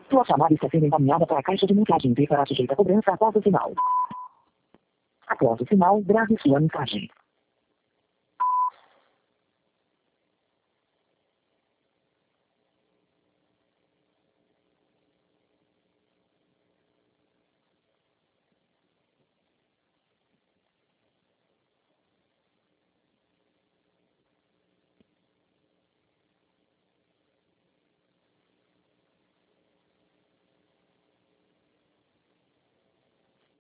Sua chamada está sendo encaminhada para a caixa de mensagem e será sujeita a cobrança após o sinal. Após o sinal, grave sua mensagem.